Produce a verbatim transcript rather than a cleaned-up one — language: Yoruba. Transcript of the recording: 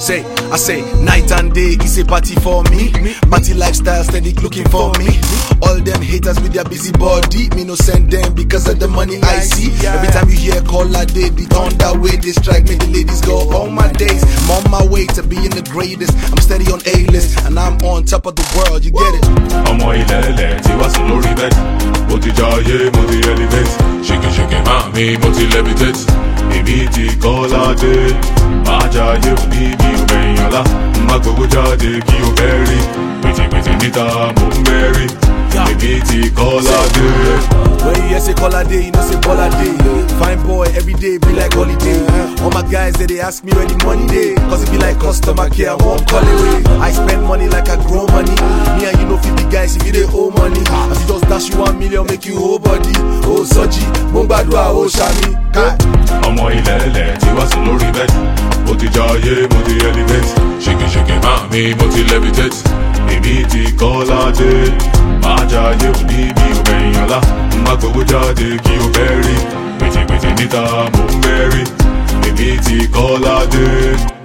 Say, I say, night and day is a party for me. Party lifestyle steady looking for me. All them haters with their busy body, me no send them because of the money I see. Every time you hear call a day, the thunder way they strike, make the ladies go all my days. I'm on my way to being the greatest. I'm steady on A-list and I'm on top of the world, you get it. Ọmọ ilẹ̀ ilẹ̀ tí wá sùn lórí bed. Mo ti jayé, mo ti elevate. Ṣìkì ṣìkì máa mi, mo ti levitate. Èmi ti kọ́lá dé. Máa jayé òní bí o bẹ̀yìn ọ̀la. Má gbowó jáde kí o bẹ́rí. Pìtìpìtì níta mo ń bẹ́rí. Èmi ti kọ́lá dé. When you hear say call a day, you know say ball a day. Fine boy, every day be like holiday. All my guys they, they ask me where the money day, cause it be like customer care, I won't call away. I spend money like I grow money. Me and you know fifty guys if you they owe money. If you just dash you one million, make you whole body. Oh Soji, Bombadua, oh Shami. Ọmọ ilẹ̀ ilẹ̀ tí wá sùn lórí bed. Mo ti jayé, mo ti elevate. Ṣìkì ṣìkì máa mi, mo ti levitate. Èmi ti kọ́lá dé. Máa jayé òní bí o bẹ̀yìn ọ̀la. Má gbowó jáde kí o bẹ́rí. Pìtìpìtì níta mo ń bẹ́rí. Èmi ti kọ́lá dé.